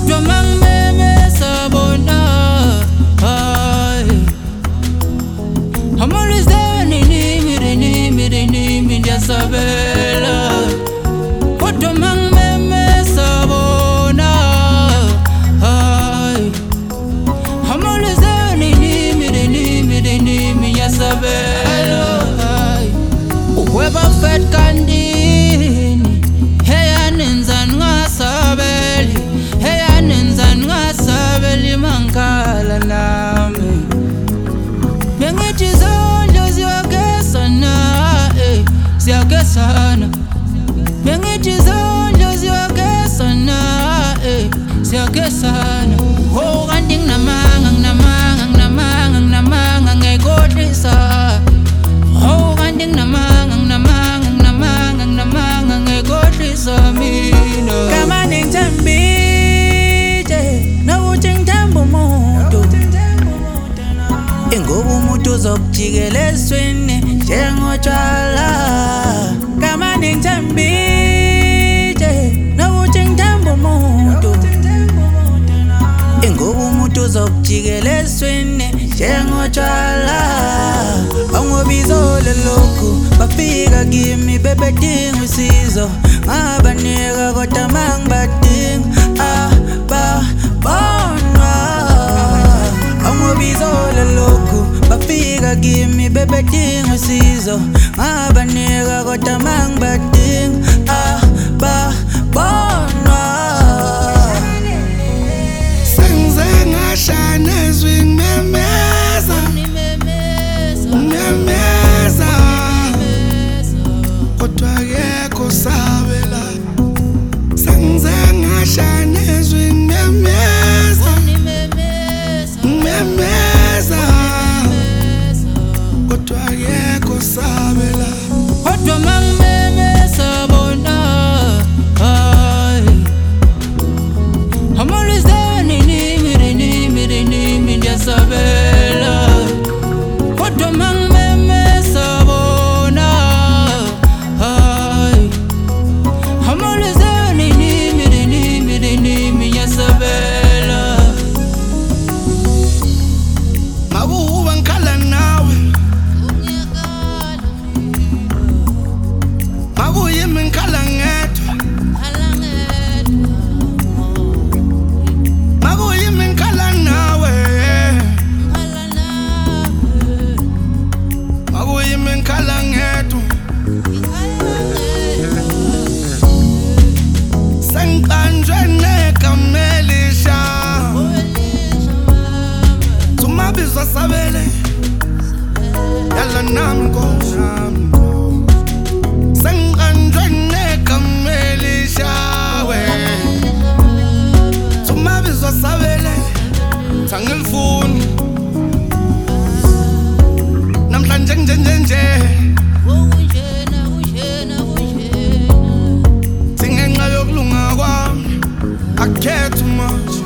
kodwa mangimemeza bona I'm always there nimi ndiyasabela kodwa mangimemeza bona I'm always there nimi ndiyasabela uweba fet kandini heya nenzani ngasabeli heya nenzani ngasabeli mangikhala nami bengithi zondlo ziyagezana ziyagezana bengithi zondlo ziyagezana ziyagezana oh kanti nginamanga ngekhohlisa oh kanti nginamanga ngekhohlisa mina kama ningithembile nawuthi ngithemba umuntu ingoba umuntu uzokujikela eswini njengotshwala kama ningithembile nawuthi ngithemba umuntu ingoba umuntu uzokujikela eswini njengotshwala angobizole lokhu bafika kimi bebedinga usizo ngabanika kodwa mangibadinga babonwa angobizole lokhu bafika kimi bebedinga usizo ngabanika kodwa mangibadinga babonwa sengize ngashana ezwi ngimemeza kodwa akekho sabela sengize ngashana ezwi ngimemeza kodwa akekho sabela kodwa mangimemeza bona I'm always there nimi ndiyasabela kodwa mangimemeza bona I'm always there nimi ndiyasabela makuba ngikhala nawe makuyimi ngikhala ngedwa makuyimi ngikhala nawe makuyimi ngikhala ngedwa sengiqanjwe nekamelisha Tumabizwa sabele yala nami nkosi sengiqanjwe nekamelisha we Tumabizwa sabele sangilifuni namhlanje nje singenxa yokulunga kwami akukhetha much